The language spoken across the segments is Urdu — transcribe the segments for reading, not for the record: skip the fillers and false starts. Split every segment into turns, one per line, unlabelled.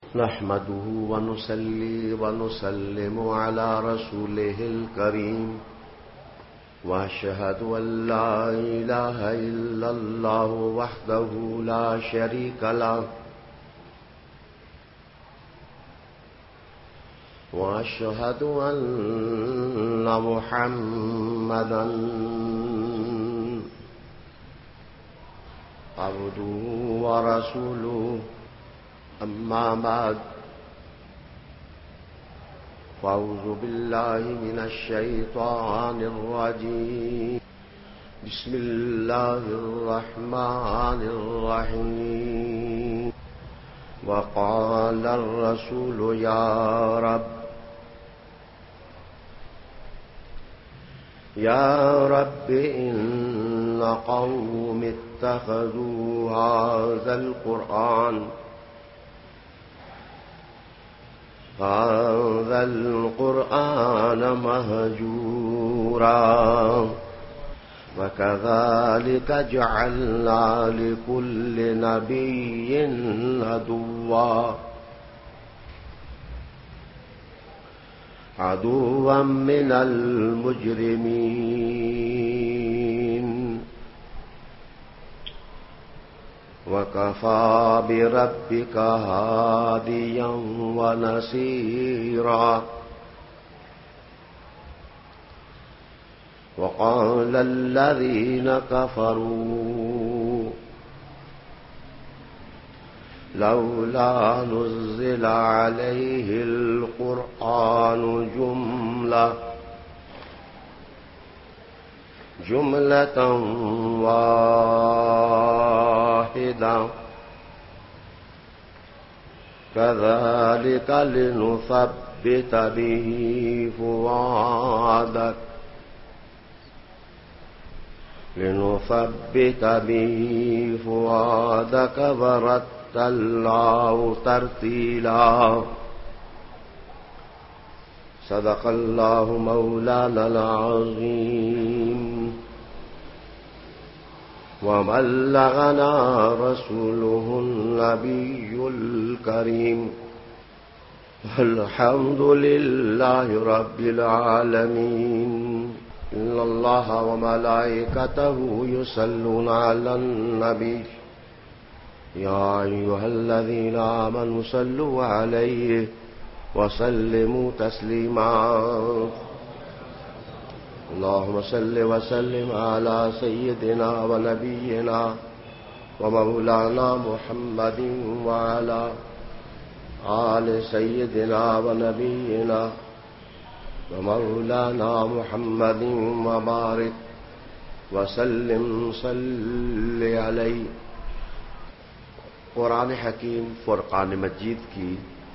نحمده ونصلي ونسلم على رسوله الكريم وأشهد أن لا إله إلا الله وحده لا شريك له وأشهد أن محمدا عبده ورسوله أما بعد فأعوذ بالله من الشيطان الرجيم بسم الله الرحمن الرحيم وقال الرسول يا رب إن قوم اتخذوا هذا القرآن مهجورا وكذلك جعلنا لكل نبي عدوا من المجرمين وكفى بربك هاديا ونصيرا وقال الذين كفروا لولا نزل عليه القرآن جملة واحدة كذلك لنثبت به فؤادك ورتلناه ترتيلا صدق الله مولانا العظيم وبلغنا رسوله النبي الكريم الحمد لله رب العالمين إن الله وملائكته يصلون على النبي يا أيها الذين آمنوا صلوا عليه وسلموا تسليما اللهم صل وسلم على سيدنا ونبينا ومولانا محمد وعلى آل سيدنا ونبينا ومولانا محمد وبارك وسلم صل علیہ۔ قرآن حکیم فرقان مجید کی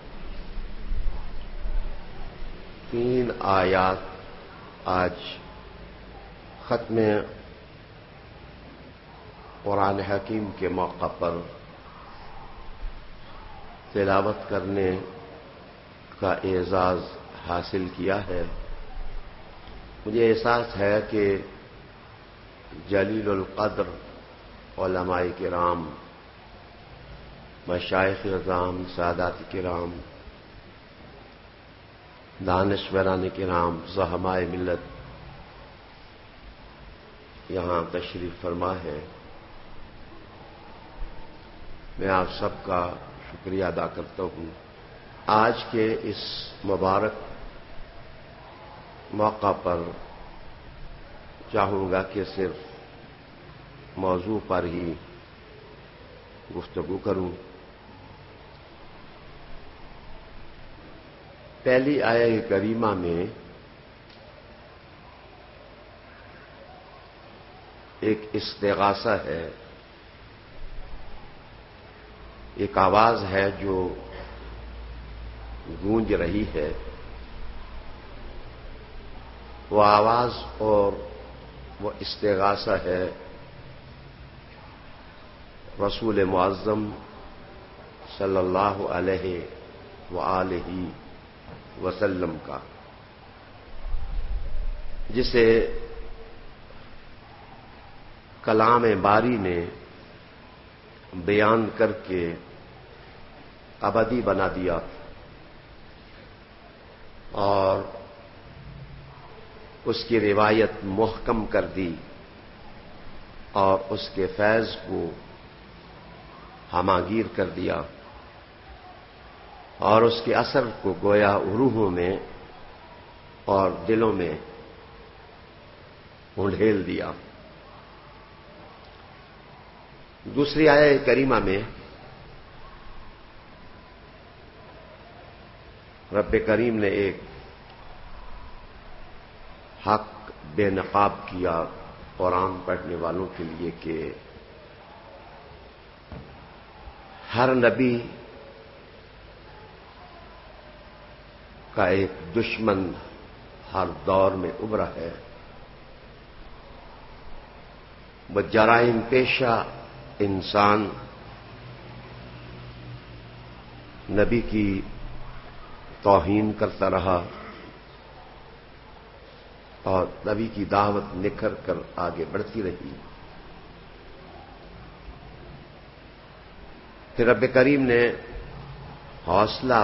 3 آیات آج ختم قرآن حکیم کے موقع پر تلاوت کرنے کا اعزاز حاصل کیا ہے۔ مجھے احساس ہے کہ جلیل القدر علماء کرام، مشائخ اعظام، سادات کرام، دانشوران کرام، زعمائے ملت یہاں تشریف فرما ہے۔ میں آپ سب کا شکریہ ادا کرتا ہوں۔ آج کے اس مبارک موقع پر چاہوں گا کہ صرف موضوع پر ہی گفتگو کروں۔ پہلی آیہ کریمہ میں ایک استغاثہ ہے، ایک آواز ہے جو گونج رہی ہے۔ وہ آواز اور وہ استغاثہ ہے رسول معظم صلی اللہ علیہ وآلہ وسلم کا، جسے کلام باری نے بیان کر کے ابدی بنا دیا اور اس کی روایت محکم کر دی اور اس کے فیض کو ہماگیر کر دیا اور اس کے اثر کو گویا روحوں میں اور دلوں میں انڈھیل دیا۔ دوسری آیت کریمہ میں رب کریم نے ایک حق بے نقاب کیا قرآن پڑھنے والوں کے لیے کہ ہر نبی کا ایک دشمن ہر دور میں ابھرا ہے۔ وہ جرائم پیشہ انسان نبی کی توہین کرتا رہا اور نبی کی دعوت نکھر کر آگے بڑھتی رہی۔ پھر رب کریم نے حوصلہ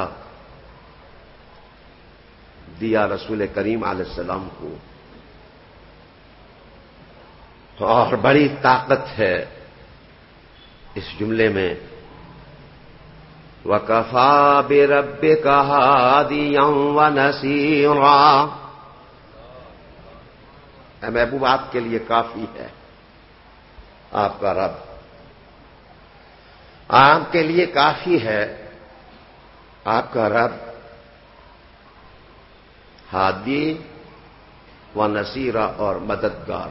دیا رسول کریم علیہ السلام کو، اور بڑی طاقت ہے اس جملے میں، وَكَفَى بِرَبِّكَ هَادِيًا وَنَصِيرًا۔ اے محبوب، آپ کے لیے کافی ہے آپ کا رب، آپ کے لیے کافی ہے آپ کا رب، ہادی و نصیرہ اور مددگار۔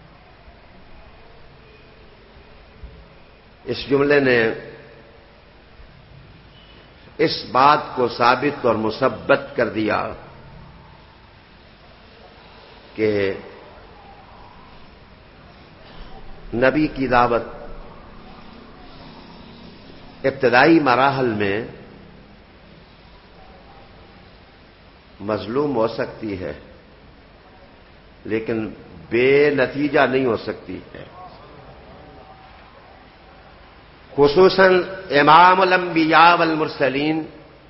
اس جملے نے اس بات کو ثابت اور مثبت کر دیا کہ نبی کی دعوت ابتدائی مراحل میں مظلوم ہو سکتی ہے لیکن بے نتیجہ نہیں ہو سکتی ہے۔ خصوصاً امام الانبیاء والمرسلین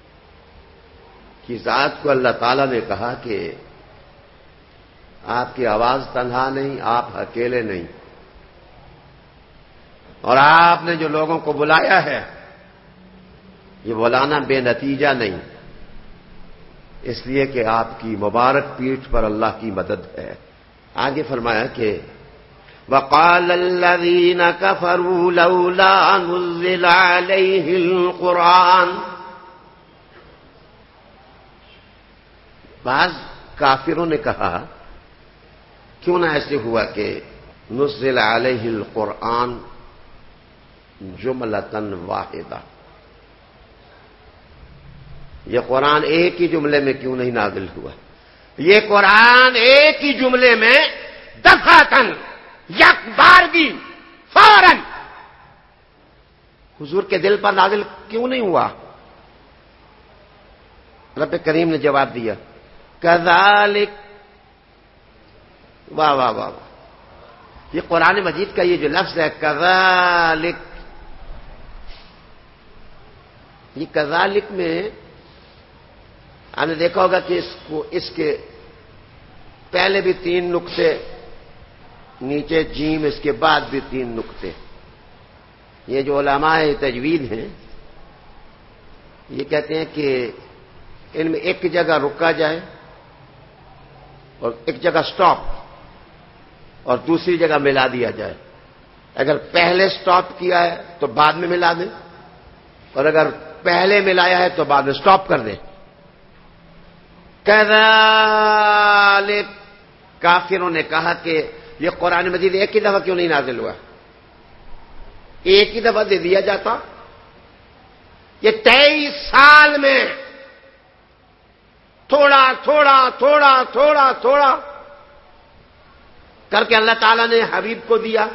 کی ذات کو اللہ تعالی نے کہا کہ آپ کی آواز تنہا نہیں، آپ اکیلے نہیں، اور آپ نے جو لوگوں کو بلایا ہے یہ بلانا بے نتیجہ نہیں، اس لیے کہ آپ کی مبارک پیٹھ پر اللہ کی مدد ہے۔ آگے فرمایا کہ وَقَالَ الَّذِينَ كَفَرُوا لَوْلَا نُزِّلَ عَلَيْهِ الْقُرْآنُ۔ بعض کافروں نے کہا کیوں نہ ایسے ہوا کہ نزل علیہ القرآن جملۃ واحدہ، یہ قرآن ایک ہی جملے میں کیوں نہیں نازل ہوا؟ یہ قرآن ایک ہی جملے میں دفعتاً، یک بارگی، فوراً حضور کے دل پر نازل کیوں نہیں ہوا؟ رب کریم نے جواب دیا کذالک، واہ واہ واہ واہ، یہ قرآن مجید کا یہ جو لفظ ہے کذالک، یہ کذالک میں آپ نے دیکھا ہوگا کہ اس کے پہلے بھی 3 نقطے، نیچے جیم، اس کے بعد بھی 3 نقطے۔ یہ جو علماء تجوید ہیں یہ کہتے ہیں کہ ان میں ایک جگہ رکا جائے اور ایک جگہ سٹاپ اور دوسری جگہ ملا دیا جائے۔ اگر پہلے سٹاپ کیا ہے تو بعد میں ملا دیں، اور اگر پہلے ملایا ہے تو بعد میں سٹاپ کر دیں۔ کذالک، کافروں نے کہا کہ یہ قرآن مجید ایک ہی دفعہ کیوں نہیں نازل ہوا؟ ایک ہی دفعہ دے دیا جاتا۔ یہ 23 سال میں تھوڑا تھوڑا تھوڑا تھوڑا تھوڑا کر کے اللہ تعالیٰ نے حبیب کو دیا،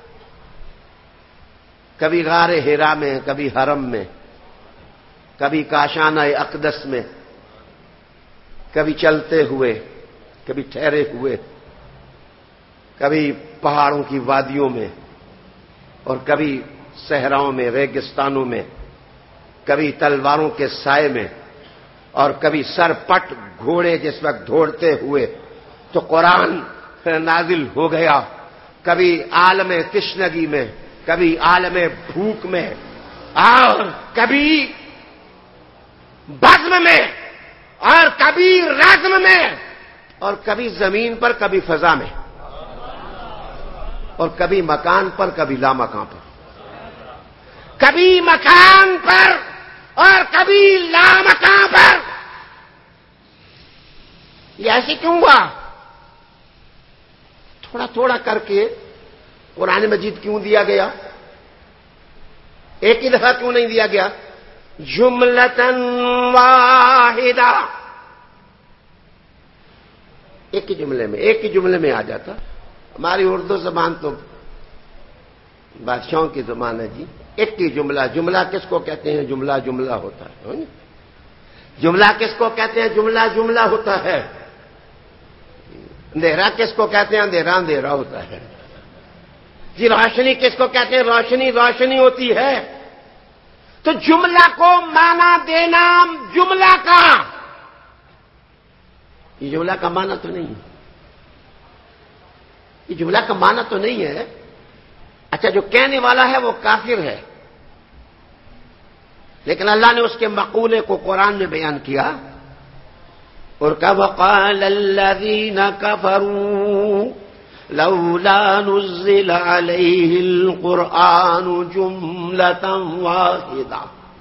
کبھی غار ہرا میں، کبھی حرم میں، کبھی کاشانہ اقدس میں، کبھی چلتے ہوئے، کبھی ٹھہرے ہوئے، کبھی پہاڑوں کی وادیوں میں، اور کبھی صحراؤں میں، ریگستانوں میں، کبھی تلواروں کے سائے میں، اور کبھی سر پٹ گھوڑے جس وقت دوڑتے ہوئے تو قرآن نازل ہو گیا، کبھی عالم تشنگی میں، کبھی عالم بھوک میں، اور کبھی بزم میں، اور کبھی رزم میں، اور کبھی زمین پر، کبھی فضا میں، اور کبھی مکان پر، کبھی لامکان پر، کبھی مکان پر اور کبھی لامکان پر۔ یہ ایسے کیوں ہوا؟ تھوڑا تھوڑا کر کے قرآن مجید کیوں دیا گیا؟ ایک ہی دفعہ کیوں نہیں دیا گیا؟ جملتن واحدہ، ایک ہی جملے میں آ جاتا۔ ہماری اردو زبان تو بادشاہوں کی زبان ہے جی، ایک ہی جملہ۔ جملہ کس کو کہتے ہیں؟ جملہ جملہ ہوتا ہے۔ جملہ کس کو کہتے ہیں؟ جملہ جملہ ہوتا ہے۔ اندھیرا کس کو کہتے ہیں؟ اندھیرا اندھیرا ہوتا ہے جی۔ روشنی کس کو کہتے ہیں؟ روشنی روشنی ہوتی ہے۔ تو جملہ کو معنی دینا جملہ کا، یہ جملہ کا معنی تو نہیں ہے، یہ جملہ کا معنی تو نہیں ہے۔ اچھا، جو کہنے والا ہے وہ کافر ہے، لیکن اللہ نے اس کے مقولے کو قرآن میں بیان کیا، اور کہا وقال الذین کفروا لولا نزل علیہ القرآن جملۃ واحدہ۔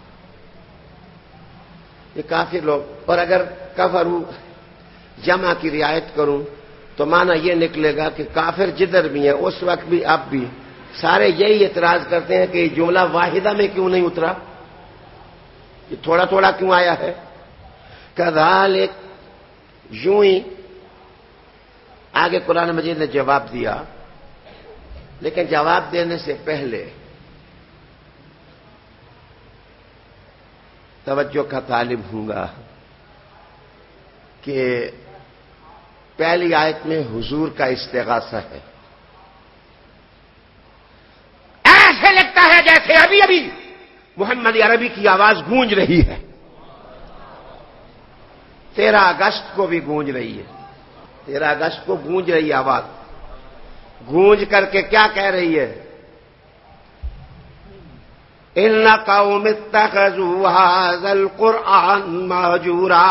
یہ کافر لوگ، اور اگر کفروا جمع کی رعایت کروں تو معنی یہ نکلے گا کہ کافر جدھر بھی ہیں اس وقت بھی اب بھی سارے یہی اعتراض کرتے ہیں کہ یہ جملہ واحدہ میں کیوں نہیں اترا، یہ تھوڑا تھوڑا کیوں آیا ہے۔ کذالک، یوں ہی آگے قرآن مجید نے جواب دیا، لیکن جواب دینے سے پہلے توجہ کا طالب ہوں گا کہ پہلی آیت میں حضور کا استغاثہ ہے۔ ایسے لگتا ہے جیسے ابھی ابھی محمد عربی کی آواز گونج رہی ہے، 13 اگست کو بھی گونج رہی ہے، 13 اگست کو گونج رہی ہے آواز، گونج کر کے کیا کہہ رہی ہے؟ ان قوم اتخذوا هذا القرآن مهجورا،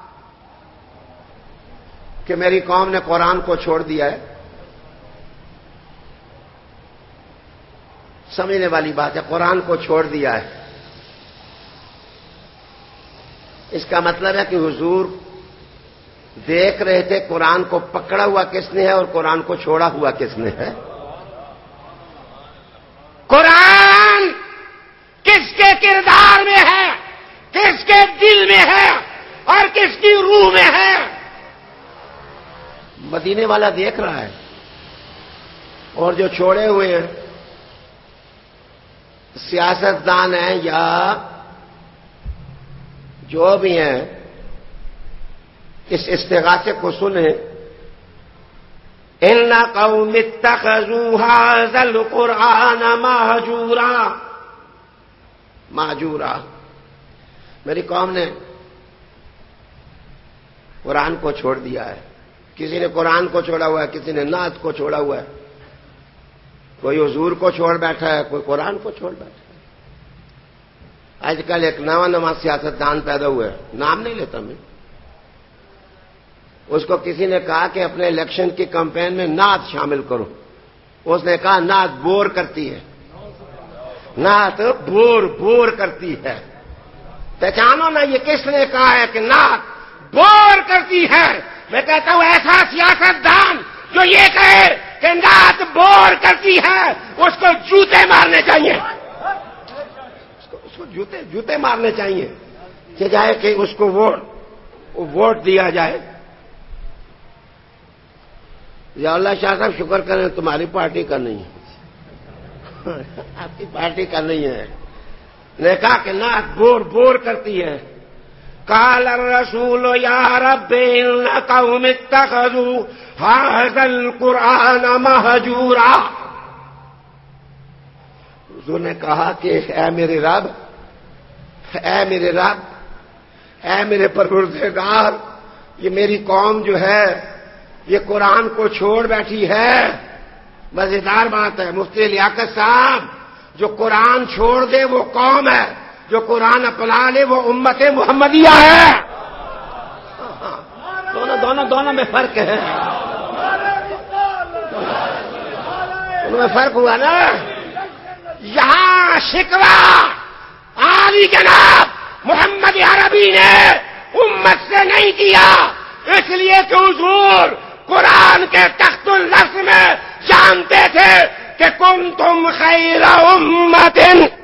کہ میری قوم نے قرآن کو چھوڑ دیا ہے۔ سمجھنے والی بات ہے، قرآن کو چھوڑ دیا ہے، اس کا مطلب ہے کہ حضور دیکھ رہے تھے قرآن کو پکڑا ہوا کس نے ہے اور قرآن کو چھوڑا ہوا کس نے ہے۔ قرآن کس کے کردار میں ہے، کس کے دل میں ہے اور کس کی روح میں ہے، مدینے والا دیکھ رہا ہے، اور جو چھوڑے ہوئے ہیں سیاستدان ہیں یا جو بھی ہیں اس استغاثے کو سنیں۔ ان قوم اتخذوا هذا القرآن مهجورا، مہجورا، میری قوم نے قرآن کو چھوڑ دیا ہے۔ کسی نے قرآن کو چھوڑا ہوا ہے، کسی نے نعت کو چھوڑا ہوا ہے، کوئی حضور کو چھوڑ بیٹھا ہے، کوئی قرآن کو چھوڑ بیٹھا ہے۔ آج کل ایک نواں سیاستدان پیدا ہوا ہے، نام نہیں لیتا میں، اس کو کسی نے کہا کہ اپنے الیکشن کی کمپین میں نعت شامل کرو، اس نے کہا نعت بور کرتی ہے، نعت بور کرتی ہے۔ پہچانو نا یہ کس نے کہا ہے کہ نعت بور کرتی ہے؟ میں کہتا ہوں ایسا سیاستدان جو یہ کہے کہ نعت بور کرتی ہے اس کو جوتے مارنے چاہیے، اس کو جوتے مارنے چاہیے کہ جائے کہ اس کو ووٹ دیا جائے۔ یا اللہ شاہ صاحب شکر کریں تمہاری پارٹی کا نہیں ہے، آپ کی پارٹی کا نہیں ہے، نے کہا کہ نعت بور کرتی ہے۔ قال الرسول یا رب ان قوم اتخذوا هذا القرآن مهجورا، حضور نے کہا کہ اے میرے رب اے میرے رب، اے میرے پروردگار، یہ میری قوم جو ہے یہ قرآن کو چھوڑ بیٹھی ہے۔ مزیدار بات ہے، مفتی لیاقت صاحب، جو قرآن چھوڑ دے وہ قوم ہے، جو قرآن اپنا لے وہ امت محمدیہ ہے۔ دونوں میں فرق ہے، دونوں میں فرق ہوا نا۔ یہاں شکوہ عالی جناب محمد عربی نے امت سے نہیں کیا، اس لیے کہ حضور قرآن کے تخت النص میں جانتے تھے کہ کنتم خیر امت،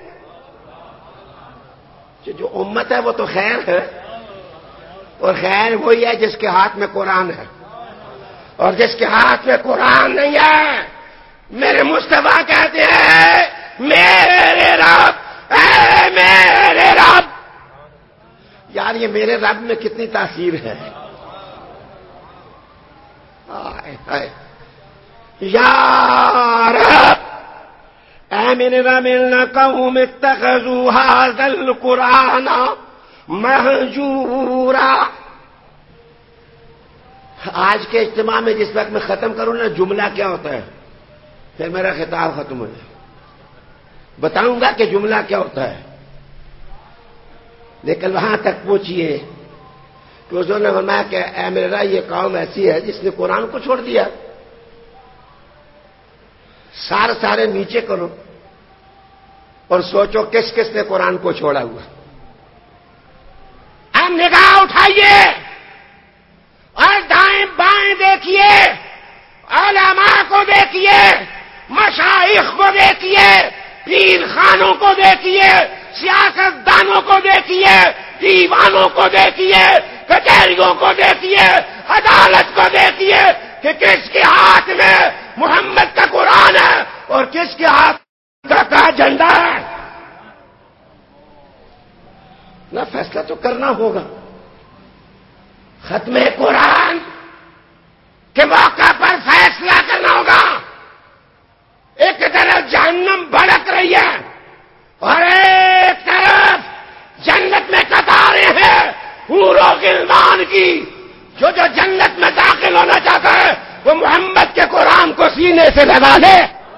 جو امت ہے وہ تو خیر ہے، اور خیر وہی ہے جس کے ہاتھ میں قرآن ہے، اور جس کے ہاتھ میں قرآن نہیں ہے۔ میرے مصطفیٰ کہتے ہیں میرے رب، اے میرے رب۔ یار یہ میرے رب میں کتنی تاثیر ہے۔ یا رب، اے میرے رب، ان قوم اتخذوا هذا القرآن مہجورا۔ آج کے اجتماع میں جس وقت میں ختم کروں نا جملہ کیا ہوتا ہے، پھر میرا خطاب ختم ہو جائے، بتاؤں گا کہ جملہ کیا ہوتا ہے، لیکن وہاں تک پہنچیے کہ حضور نے فرمایا کہ اے میرا یہ قوم ایسی ہے جس نے قرآن کو چھوڑ دیا۔ سارے نیچے کرو اور سوچو کس کس نے قرآن کو چھوڑا ہوا۔ اب نگاہ اٹھائیے اور دائیں بائیں دیکھیے، علماء کو دیکھیے، مشائخ کو دیکھیے، پیر خانوں کو دیکھیے، سیاست دانوں کو دیکھیے، دیوانوں کو دیکھیے، کچہریوں کو دیکھیے، عدالت کو دیکھیے کہ کس کے ہاتھ میں محمد کا قرآن ہے اور کس کے ہاتھ کا جھنڈا ہے۔ نہ فیصلہ تو کرنا ہوگا۔ ختم قرآن کے موقع پر فیصلہ کرنا ہوگا۔ ایک طرف جہنم بھڑک رہی ہے اور ایک طرف جنت میں قطاریں ہیں حور و غلمان کی۔ جو جنت میں داخل ہونا چاہتا ہے وہ محمد کے قرآن کو سینے سے لگا لے۔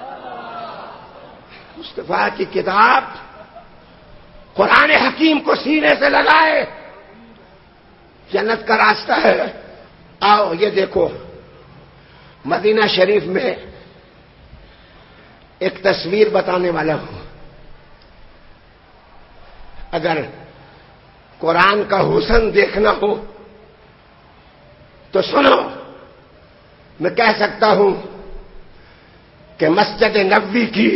مصطفیٰ کی کتاب قرآن حکیم کو سینے سے لگائے، جنت کا راستہ ہے۔ آؤ یہ دیکھو، مدینہ شریف میں ایک تصویر بتانے والا ہوں۔ اگر قرآن کا حسن دیکھنا ہو تو سنو، میں کہہ سکتا ہوں کہ مسجد نبوی کی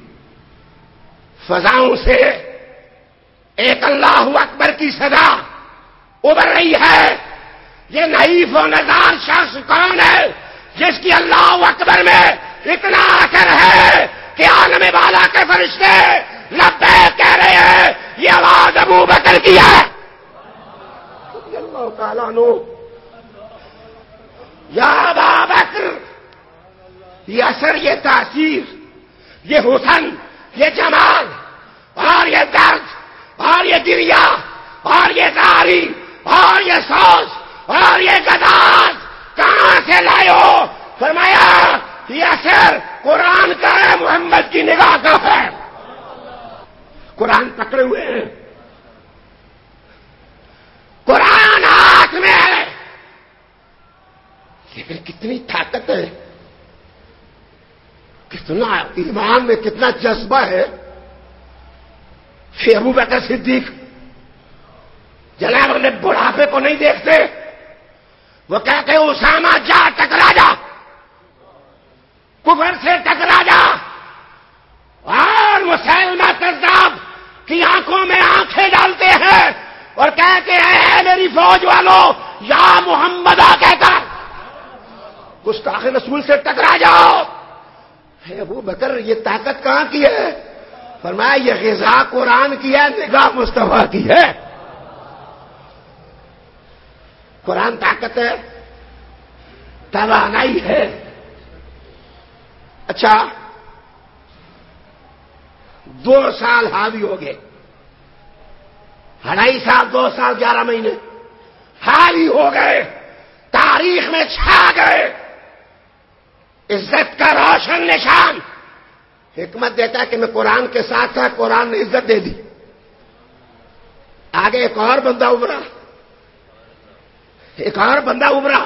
فضاؤں سے ایک اللہ اکبر کی صدا ابھر رہی ہے۔ یہ نحیف و نزار شخص کون ہے جس کی اللہ اکبر میں اتنا اثر ہے کہ عالم بالا کے فرشتے لبیک کہہ رہے ہیں؟ یہ آواز ابو بکر کی ہے رضی اللہ تعالیٰ عنہ۔ یا ابا بکر، یہ اثر، یہ تاثیر، یہ حسن، یہ جمال اور یہ درد اور یہ گریا اور یہ زاری اور یہ سوز اور یہ گداز کہاں سے لائے ہو؟ فرمایا یہ اثر قرآن کا ہے، محمد کی نگاہ کا ہے۔ قرآن پکڑے ہوئے ہیں، قرآن ہاتھ میں ہے، لیکن کتنی طاقت ہے، کتنا ایمان میں کتنا جذبہ ہے۔ ابو بکر صدیق جناب اپنے بڑھاپے کو نہیں دیکھتے، وہ کہتے ہیں اسامہ جا ٹکرا جا، کفر سے ٹکرا جا، اور مسلمہ کذاب کی آنکھوں میں آنکھیں ڈالتے ہیں اور کہتے ہیں اے میری فوج والوں یا محمد آ کہتا گستاخ رسول سے ٹکرا جاؤ۔ ابو بکر یہ طاقت کہاں کی ہے؟ فرمایا یہ غذا قرآن کی ہے، نگاہ مصطفیٰ کی ہے۔ قرآن طاقت ہے، توانائی ہے۔ اچھا 2 سال حاوی ہو گئے، 2.5 سال 2 سال 11 مہینے حال ہی ہو گئے، تاریخ میں چھا گئے، عزت کا روشن نشان۔ حکمت دیتا ہے کہ میں قرآن کے ساتھ تھا، قرآن نے عزت دے دی۔ آگے ایک اور بندہ ابھرا، ایک اور بندہ ابھرا،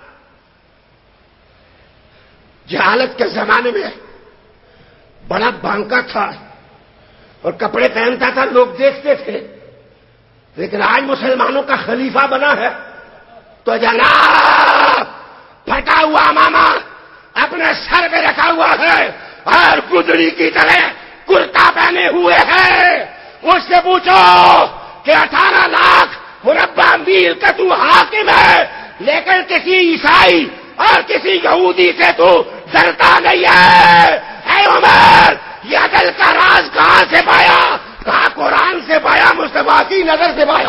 جہالت کے زمانے میں بڑا بانکا تھا اور کپڑے پہنتا تھا، لوگ دیکھتے تھے، لیکن آج مسلمانوں کا خلیفہ بنا ہے تو جناب پھٹا ہوا ماما اپنے سر پہ رکھا ہوا ہے اور گدڑی کی طرح کرتا پہنے ہوئے ہے۔ اس سے پوچھو کہ 18 لاکھ مربع میل کا تو حاکم ہے، لیکن کسی عیسائی اور کسی یہودی سے تو ڈرتا نہیں ہے۔ اے عمر، یہ عدل کا راز کہاں سے پایا؟ کہاں قرآن سے پایا، مصطفیٰ کی نظر سے پایا۔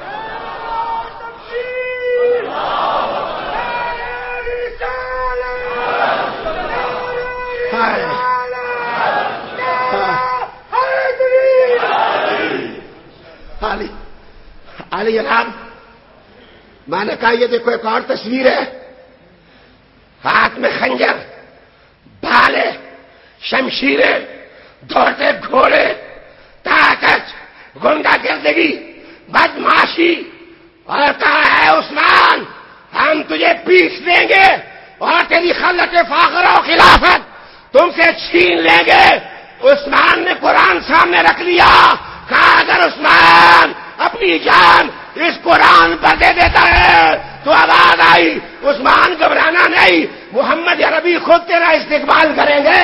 علی جناب، میں نے کہا یہ دیکھو ایک اور تصویر ہے، ہاتھ میں خنجر، بھالے، شمشیریں، دوڑتے گھوڑے، طاقت، گنڈا گردگی، بدماشی، اور کہا ہے عثمان ہم تجھے پیس دیں گے اور تیری خلت فاخر و خلافت تم سے چھین لیں گے۔ عثمان نے قرآن سامنے رکھ لیا، کہا اگر عثمان اپنی جان اس قرآن پر دے دیتا ہے تو آواز آئی عثمان گھبرانا نہیں، محمد عربی خود تیرا استقبال کریں گے۔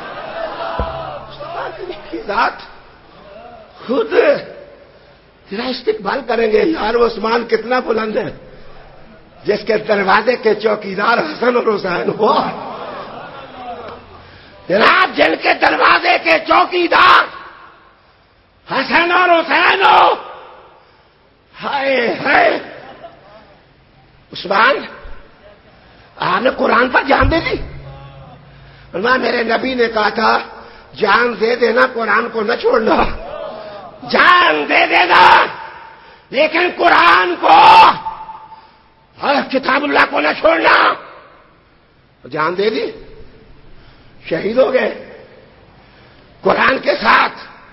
کی ذات خود تیرا استقبال کریں گے۔ یار عثمان کتنا بلند ہے، جس کے دروازے کے چوکیدار حسن اور حسین ہو، جناب جن کے دروازے کے چوکیدار حسن اور حسین ہو، ہائے ہائے عثمان آپ نے قرآن پر جان دے دی۔ میرے نبی نے کہا تھا جان دے دینا، قرآن کو نہ چھوڑنا، جان دے دینا لیکن قرآن کو اور کتاب اللہ کو نہ چھوڑنا۔ جان دے دی، شہید ہو گئے قرآن کے ساتھ۔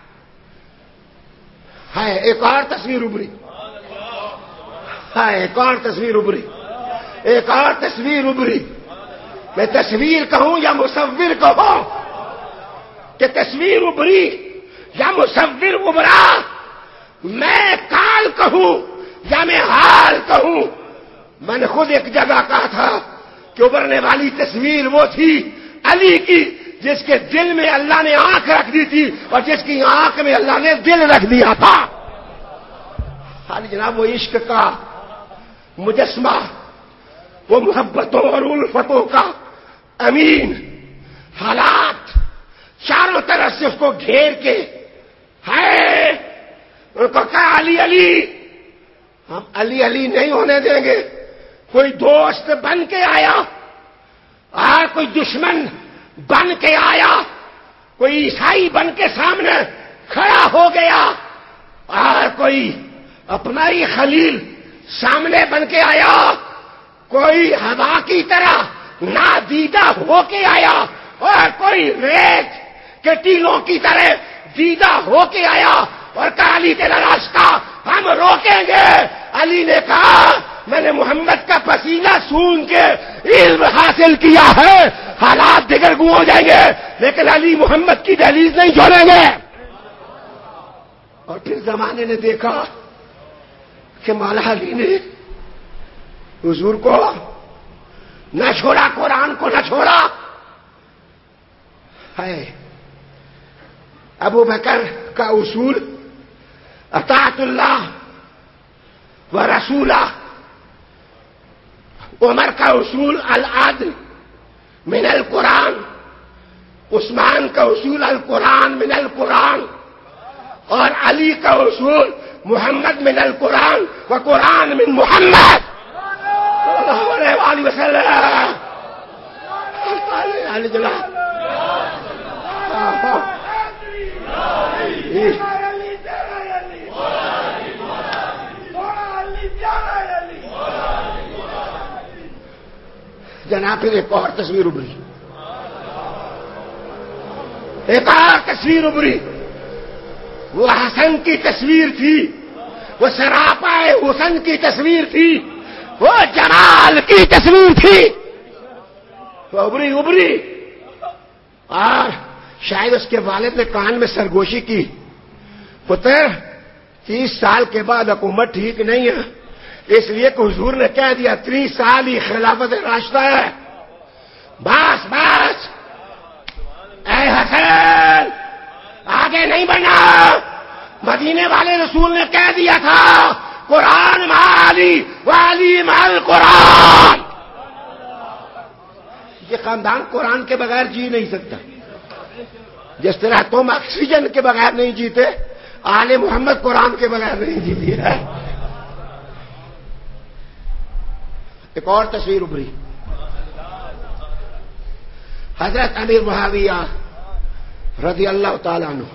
ہے ایک اور تصویر ابھری، ایک اور تصویر ابھری، ایک اور تصویر ابھری۔ میں تصویر کہوں یا مصور کہوں کہ تصویر ابھری یا مصور ابھرا، میں کال کہوں یا میں حال کہوں؟ میں نے خود ایک جگہ کہا تھا کہ ابھرنے والی تصویر وہ تھی علی کی جس کے دل میں اللہ نے آنکھ رکھ دی تھی اور جس کی آنکھ میں اللہ نے دل رکھ دیا تھا۔ حالی جناب وہ عشق کا مجسمہ، وہ محبتوں اور الفتوں کا امین، حالات چاروں طرف سے اس کو گھیر کے ہے، ان کو کہا علی علی، ہم علی علی نہیں ہونے دیں گے۔ کوئی دوست بن کے آیا اور کوئی دشمن بن کے آیا، کوئی عیسائی بن کے سامنے کھڑا ہو گیا اور کوئی اپنا ہی خلیل سامنے بن کے آیا، کوئی ہوا کی طرح نادیدہ ہو کے آیا اور کوئی ریت کے ٹیلوں کی طرح دیدہ ہو کے آیا اور کہا علی تیرا راستہ ہم روکیں گے۔ علی نے کہا میں نے محمد کا پسینہ سون کے علم حاصل کیا ہے، حالات دگرگوں ہو جائیں گے لیکن علی محمد کی دہلیز نہیں چھوڑیں گے۔ اور پھر زمانے نے دیکھا کہ مولا علی نے حضور کو نہ چھوڑا، قرآن کو نہ چھوڑا ہے۔ ابو بکر کا اصول اطاعت اللہ و رسولہ، عمر کا اصول العدل من القرآن، عثمان کا اصول القرآن من القرآن، اور علی کا اصول محمد من القرآن و قرآن من محمد صلی اللہ علیہ وسلم۔ علی جناب جناب پھر ایک اور تصویر ابھری، ایک اور تصویر ابھری. وہ حسن کی تصویر تھی، وہ سراپائے حسن کی تصویر تھی، وہ جمال کی تصویر تھی. وہ ابھری اور شاید اس کے والد نے کان میں سرگوشی کی، پتر 30 سال کے بعد حکومت ٹھیک نہیں ہے، اس لیے کہ حضور نے کہہ دیا 30 سال ہی خلافت راشدہ ہے. بس بس اے حسن آگے نہیں بڑھنا، مدینے والے رسول نے کہہ دیا تھا قرآن معالی والی مال قرآن. یہ خاندان قرآن کے بغیر جی نہیں سکتا. جس طرح تم آکسیجن کے بغیر نہیں جیتے، آل محمد قرآن کے بغیر نہیں جیتی ہے. ایک اور تصویر ابھری، حضرت امیر معاویہ رضی اللہ تعالیٰ عنہ.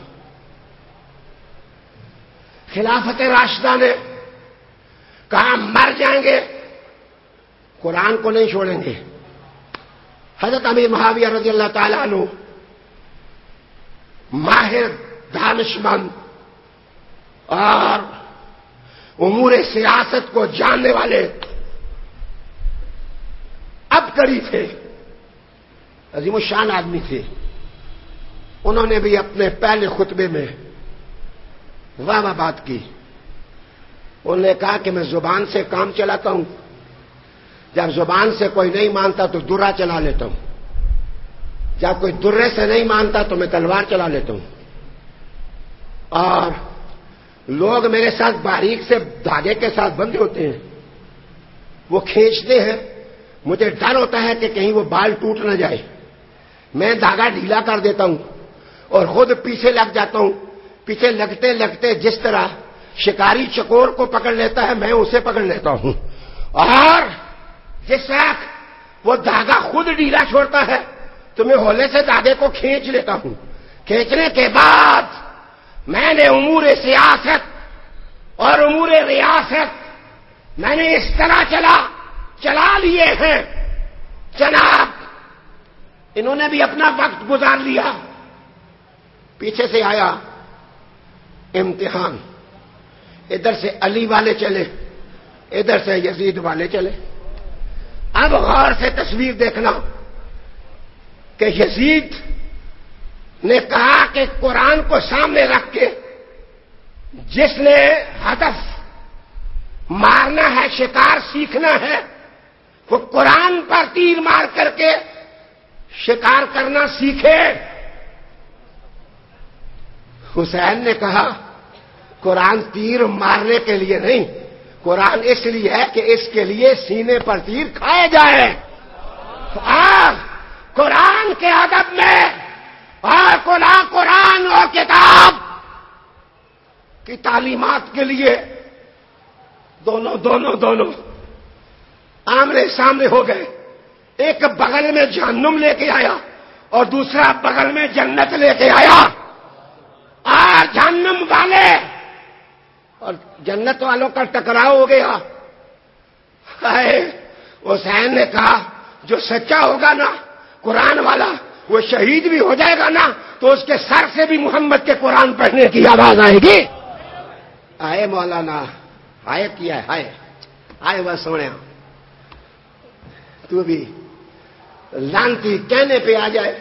خلافت راشدہ نے کہا مر جائیں گے قرآن کو نہیں چھوڑیں گے. حضرت امیر معاویہ رضی اللہ تعالیٰ عنہ ماہر دانشمند اور امور سیاست کو جاننے والے عبقری تھے، عظیم الشان آدمی تھے. انہوں نے بھی اپنے پہلے خطبے میں واہ واہ بات کی. انہوں نے کہا کہ میں زبان سے کام چلاتا ہوں، جب زبان سے کوئی نہیں مانتا تو درہ چلا لیتا ہوں، جب کوئی درے سے نہیں مانتا تو میں تلوار چلا لیتا ہوں. اور لوگ میرے ساتھ باریک سے دھاگے کے ساتھ بندھے ہوتے ہیں، وہ کھینچتے ہیں، مجھے ڈر ہوتا ہے کہ کہیں وہ بال ٹوٹ نہ جائے. میں دھاگا ڈھیلا کر دیتا ہوں اور خود پیچھے لگ جاتا ہوں. پیچھے لگتے لگتے جس طرح شکاری چکور کو پکڑ لیتا ہے میں اسے پکڑ لیتا ہوں، اور جس وقت وہ دھاگا خود ڈھیلا چھوڑتا ہے تو میں ہولے سے دھاگے کو کھینچ لیتا ہوں. کھینچنے کے بعد میں نے امور سیاست اور امور ریاست میں نے اس طرح چلا لیے ہیں. جناب انہوں نے بھی اپنا وقت گزار لیا. پیچھے سے آیا امتحان، ادھر سے علی والے چلے، ادھر سے یزید والے چلے. اب غور سے تصویر دیکھنا کہ یزید نے کہا کہ قرآن کو سامنے رکھ کے جس نے ہدف مارنا ہے، شکار سیکھنا ہے، وہ قرآن پر تیر مار کر کے شکار کرنا سیکھے. حسین نے کہا قرآن تیر مارنے کے لیے نہیں، قرآن اس لیے ہے کہ اس کے لیے سینے پر تیر کھائے جائیں. قرآن کے ادب میں اور قرآن اور کتاب کی تعلیمات کے لیے دونوں آمنے سامنے ہو گئے. ایک بغل میں جہنم لے کے آیا اور دوسرا بغل میں جنت لے کے آیا. اور جہنم والے اور جنت والوں کا ٹکراؤ ہو گیا. حسین نے کہا جو سچا ہوگا نا قرآن والا، وہ شہید بھی ہو جائے گا نا تو اس کے سر سے بھی محمد کے قرآن پڑھنے کی آواز آئے گی. آئے مولانا، آئے کیا ہے، آئے وہ سونے. تو بھی لانتی کہنے پہ آ جائے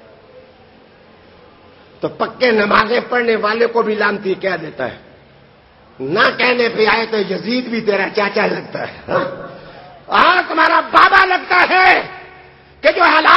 تو پکے نمازیں پڑھنے والے کو بھی لانتی کہہ دیتا ہے. نہ کہنے پہ آئے تو یزید بھی تیرا چاچا لگتا ہے اور تمہارا بابا لگتا ہے کہ جو